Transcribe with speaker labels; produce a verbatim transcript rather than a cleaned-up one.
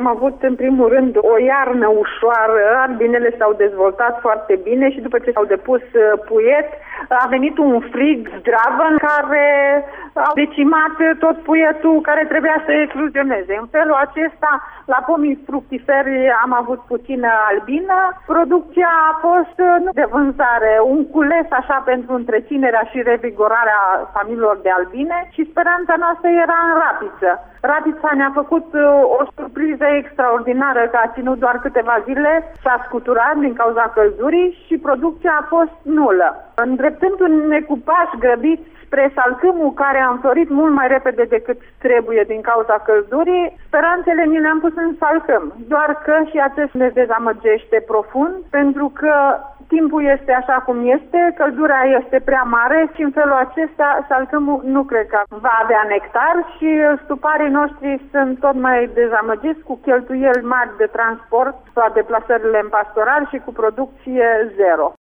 Speaker 1: Am avut în primul rând o iarnă ușoară, albinele s-au dezvoltat foarte bine și după ce s-au depus puiet, a venit un frig zdravăn care a decimat tot puietul care trebuia să ecluzioneze. În felul acesta, la pomii fructiferi am avut puțină albină. Producția a fost nu de vânzare, un cules așa pentru întreținerea și revigorarea familiilor de albine și speranța noastră era în rapiță. Rapița ne-a făcut o surpriză extraordinară, că a ținut doar câteva zile, s-a scuturat din cauza căldurii și producția a fost nulă. Îndreptând un ecupaj grăbit spre salcâmul care a înflorit mult mai repede decât trebuie din cauza căldurii, speranțele ni le-am pus în salcâm. Doar că și acest ne dezamăgește profund, pentru că timpul este așa cum este, căldura este prea mare și în felul acesta salcâmul nu cred că va avea nectar și stuparii noștri sunt tot mai dezamăgiți cu cheltuieli mari de transport la deplasările în pastoral și cu producție zero.